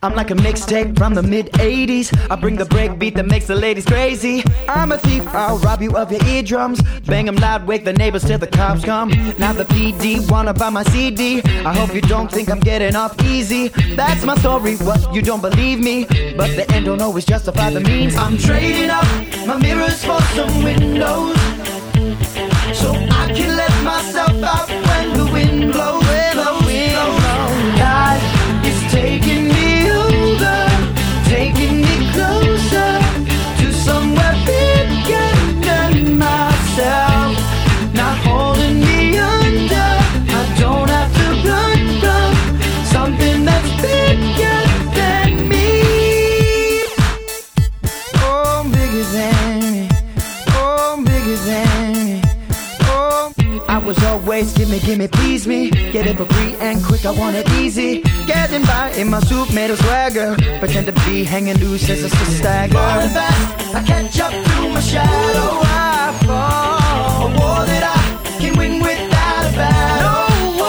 I'm like a mixtape from the mid-80s. I bring the break beat that makes the ladies crazy. I'm a thief, I'll rob you of your eardrums. Bang 'em loud, wake the neighbors till the cops come. Now the PD wanna buy my CD. I hope you don't think I'm getting off easy. That's my story, what, you don't believe me? But the end don't always justify the means. I'm trading up my mirrors for some windows, so I can let myself out when the wind blows. God is taking me over, taking me closer to somewhere bigger than myself. Not holding me under, I don't have to run from something that's bigger than me. Oh, bigger than me. Oh, bigger than me. Oh, I was always gimme, please me. Get it for free and quick, I want it easy. Getting by in my suit made of swagger. Pretend to be hanging loose as a stagger. Falling fast, I catch up to my shadow. I fall, a war that I can win without a battle.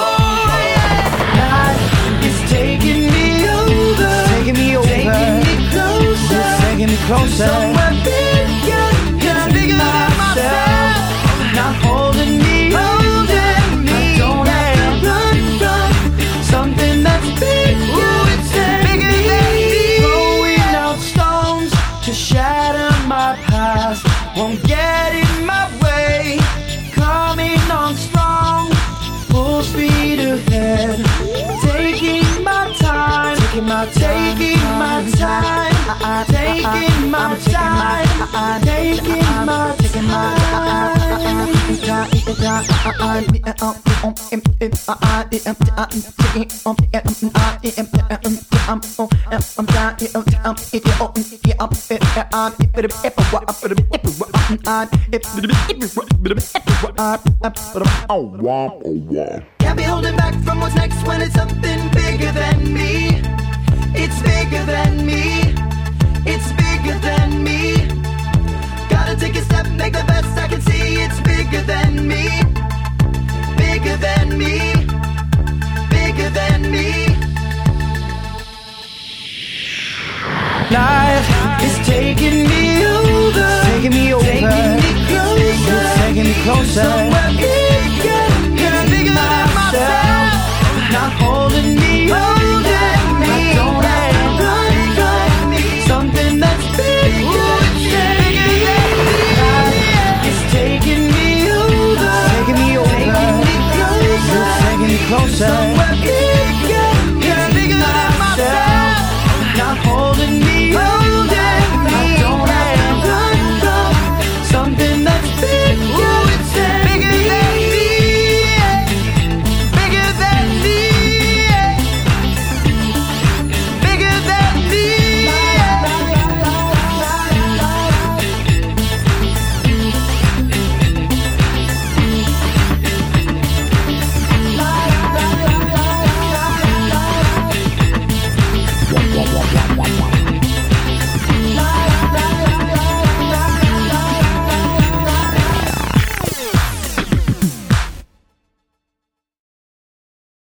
Life is taking me over, taking me closer, it's taking me closer. Somewhere bigger, it's bigger than myself. Not holding me, I don't have to run from something that's bigger, it's bigger than me. Throwing out stones to shatter my past won't get in my way. Coming on strong, full speed ahead. Taking my time, taking my time, taking my time, taking my Can't be holding back from what's next when it's something bigger than me. It's bigger than me. It's bigger than me. Gotta take a step, make the best I can see. It's bigger than me. Bigger than me. Bigger than me. Life is taking me